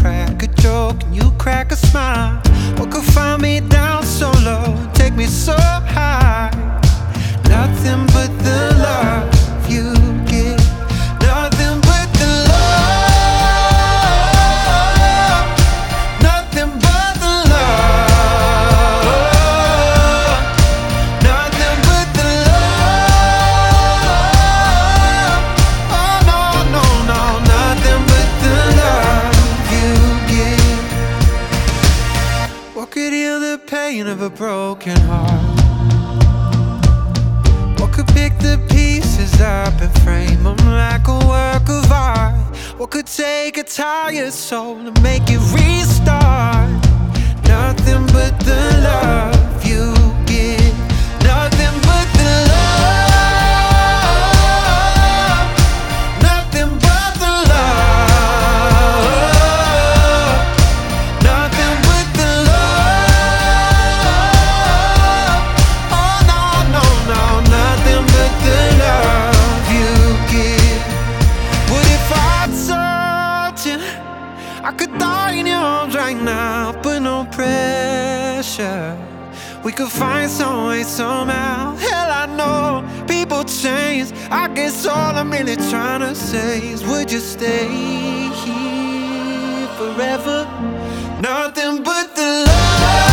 crack a joke and you crack a smile? What could find me down so low and take me so high? Nothing but the love you give. Nothing but the love. Nothing but the love. Nothing but the love. Oh no, no, no. Nothing but the love you give. What could heal the pain of a broken heart? Pick the pieces up and frame them like a work of art. What could take a tired soul and make it restart? Nothing but the love you give. Nothing but the love. Nothing but the love. Nothing but the love. Oh no, no, no, nothing but the love you give. What if I told you I could die in your arms right now, but no pressure? We could find some way somehow. Hell, I know people change. I guess all I'm really trying to say is, would you stay here forever? Nothing but the love.